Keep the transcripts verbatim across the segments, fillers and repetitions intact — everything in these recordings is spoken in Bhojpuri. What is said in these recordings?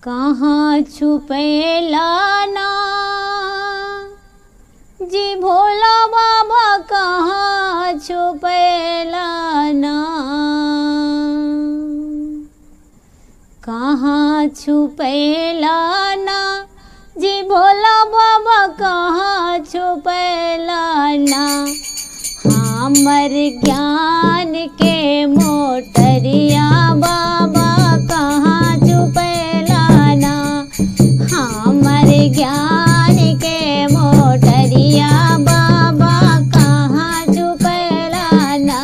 कहाँ छुपेला ना जी भोला बाबा, कहाँ छुपेला ना, कहाँ छुपेला ना जी भोला बाबा, कहाँ छुपेला ना। हमर ज्ञान के मोटरिया बाबा, कहाँ छुपेला ना। हमर ज्ञान के मोटरिया बाबा, कहाँ छुपेला ना,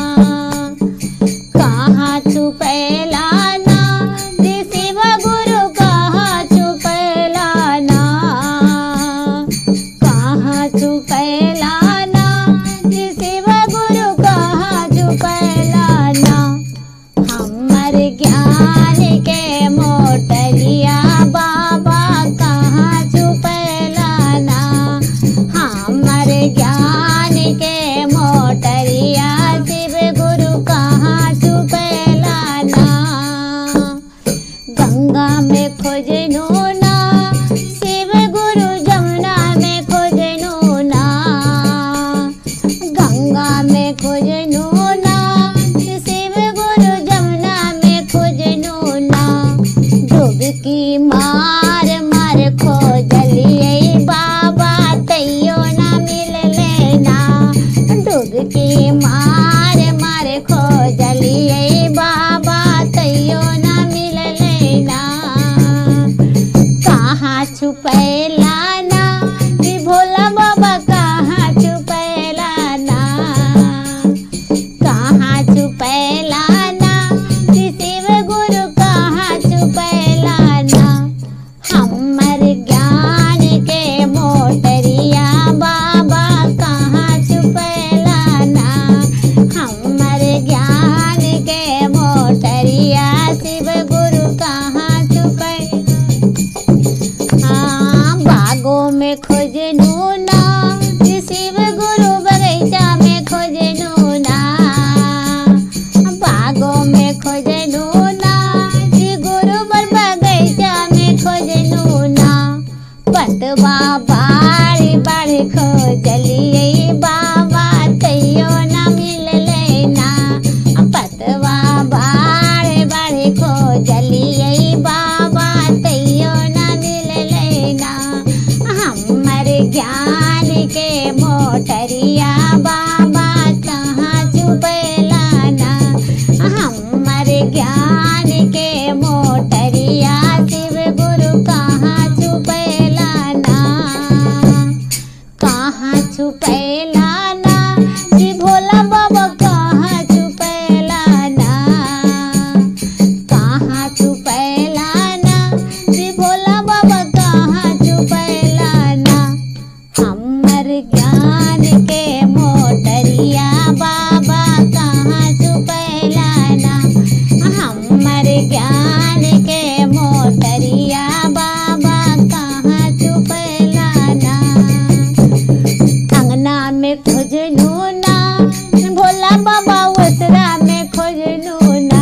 कहाँ छुपेला ना जी शिव गुरु, कहाँ छुपेला ना, कहाँ छुपेला ना जी शिव गुरु, कहाँ छुपेला ना। हमर ज्ञान के मोटरिया बाबा, कहाँ छुपेला ना। हमर ज्ञान के मोटरिया शिव गुरु, कहाँ छुपेला ना। गंगा में खोजनू ना शिव गुरु, जमुना में खोजनू ना, गंगा में खोजनू ना शिव गुरु, जमुना में खोजनू ना। डुबकी मार मार खोजलिए बाबा, तैयो ना मिलले ना। डुबकी मार मार खोजलिए बाबा, तैयो ना मिलले ना। कहाँ छुपेला ना जी भोला बाबा, कहाँ छुपेला ना, कहाँ छुपेला ना जी शिव गुरु, कहाँ छुपेला ना। हमर ज्ञान के मोटरिया बाबा, कहाँ छुपेला ना। हमर ज्ञान के मोटरिया शिव गुरु, कहाँ छुपे। हाँ, बागों में खोजनू ना जी शिव गुरु, बगीचा में खोजनू ना, बागों में खोजनू ना जी गुरु, बर बगीचा में खोजनू ना। पतवा बाड़ी बाड़ी खोजलिए बाबा, तैयो ना मिलले ना। पतवा बाड़ी बाड़ी खोजलिए बाबा, तैयो ना मिलले ना। हमर ज्ञान के मोटरिया बाबा, कहाँ छुपेला ना। हमर ज्ञान के मोटरिया शिव गुरु, कहाँ छुपेला ना, कहाँ छुपेला ना जी भोला बाबा, कहाँ छुपेला ना, कहाँ छुपेला ना जी भोला बाबा, कहाँ छुपेला ना। हमर ज्ञान के मोटरिया बाबा, कहाँ छुपेला ना। हमर ज्ञान के मोटरिया बाबा, कहाँ छुपेला ना। अंगना में खोजनू ना भोला बाबा, उसरा में खोजनू ना,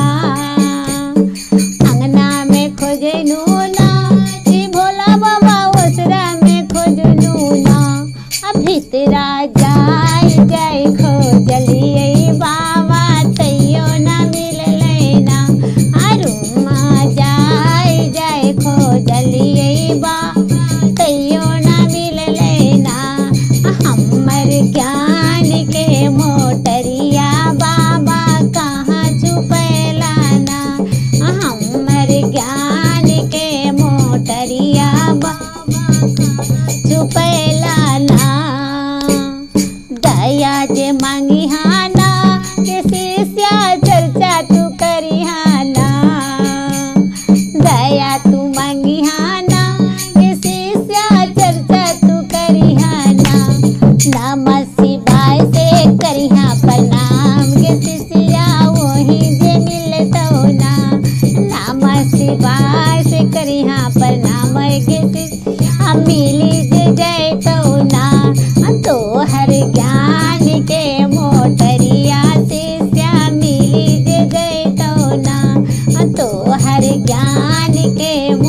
अंगना में खोजनू ना जी भोला बाबा, उसरा में खोजनू ना। अब भीतरा जाय जाय खोजलिए बाबा, तैयो ना मिलले ना। अरुमा जाय जाय खोजलिए बाबा, तैयो ना मिलले ना। हमर ज्ञान के मोटरिया बाबा, कहाँ छुपेला ना। हमर ज्ञान के मोटरिया बाबा, छुपेला ना। दया जे मांगी हाना के शिष्या, चर्चा तू करी हाना। दया तू मांगी हाना के शिष्या, चर्चा तू करी हाना। नमः शिवाय से करिहा प्रणाम के शिष्या, वही जे मिलतो ना। नमः शिवाय से करिहा प्रणाम के शिष्या, मिली जे जयतो ना। तोहर ज्ञान के मोटरिया शिष्या, मिली जे जयतो ना। तोहर ज्ञान के